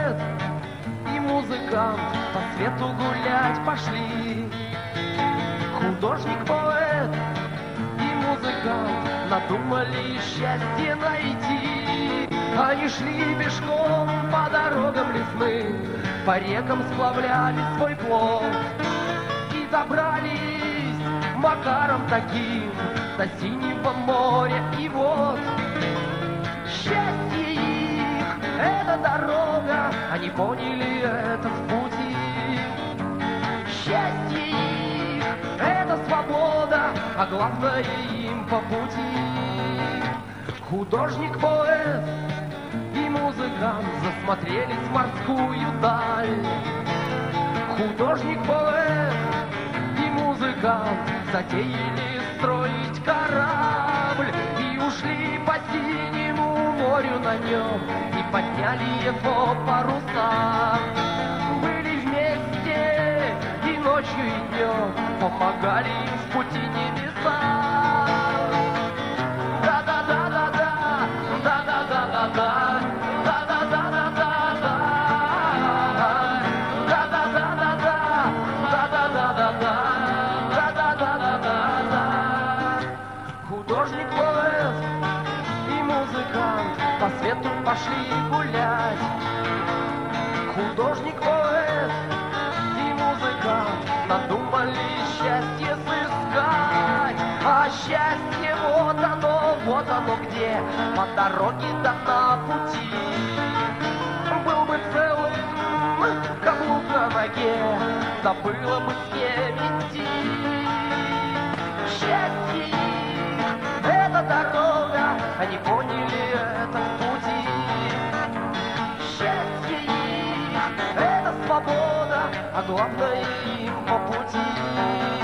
поэт и музыкант по свету гулять пошли. Художник, поэт и музыкант надумали счастье найти. Они шли пешком по дорогам лесным, по рекам сплавляли свой плод и добрались макаром таким до синего моря. И вот счастье их — это дорога, они поняли это в пути. Счастье их — это свобода, а главное им по пути. Художник, поэт и музыкант засмотрелись в морскую даль. Художник, поэт и музыкант затеяли строить корабль и ушли по синему морю на нем и подняли его паруса. Были вместе и ночью, и днем, помогали им в пути небеса. Да-да-да-да-да, да-да-да-да-да, да-да-да-да-да, да-да-да-да-да, да-да-да-да-да, да-да-да-да-да. Художник, поэт и музыкант по свету пошли гулять. Художник, поэт и музыкант надумали счастье сыскать. А счастье вот оно где, по дороге да на пути. Был бы целым каблук на ноге, да было бы с кем идти. Счастье их — это дорога, они поняли это в пути. Счастье их — это свобода, а главное им по пути.